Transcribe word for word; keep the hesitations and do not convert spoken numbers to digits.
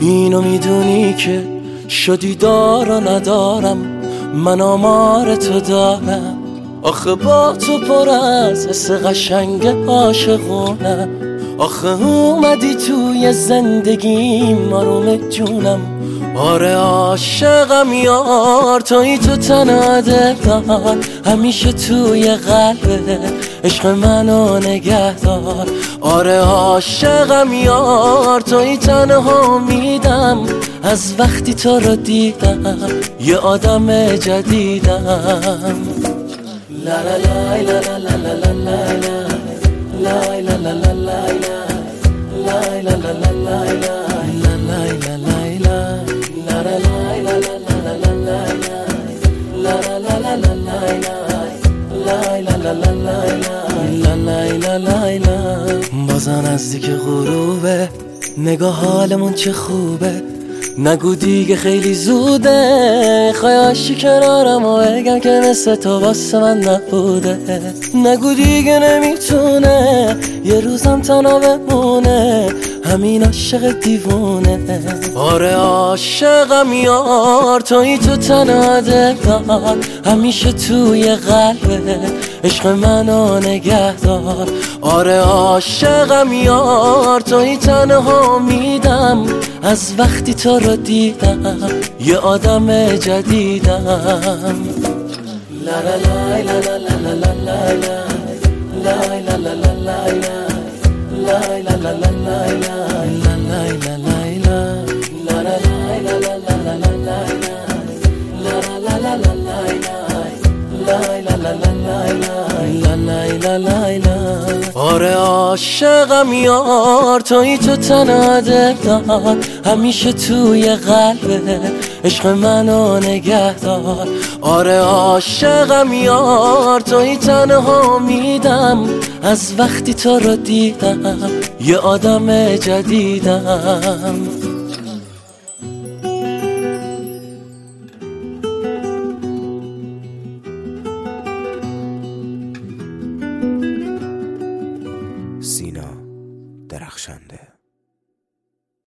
اینو میدونی که شدی دار و ندارم، من آمار تو دارم. آخه با تو پر از حس قشنگ عاشقونم، آخه اومدی توی زندگیم آروم جونم. آره عاشقم یار، توی تو تنها دلدار، همیشه توی قلبه عشق منو نگه دار. آره عاشقم یار، توی تنها میدم، از وقتی تو رو دیدم یه آدم جدیدم. لا لا لا لا لا لا لا لا لا لا لا لا لا لا لا لا. بازم نزدیک غروبه، نگاه حالمون چه خوبه، نگو دیگه خیلی زوده، خواهشی کنارم و بگم که مثل تو واسه من نبوده. نگو دیگه نمیتونه یه روزم تنها بمونه، همین عاشق دیوونه. آره عاشقم یار، توی تو تنها دلدار، همیشه توی قلبه عشق منو نگه دار. آره عاشقم یار، توی تنها میدم، از وقتی تو رو دیدم یه آدم جدیدم. لا لا لا لا لا لا لا لا لا لا لا لا لا لا لا. آره عاشقم یار، توی تو تنها دلدار، همیشه توی قلبه عشق منو نگه دار. آره عاشقم یار، توی تنها میدم، از وقتی تو رو دیدم یه آدم جدیدم.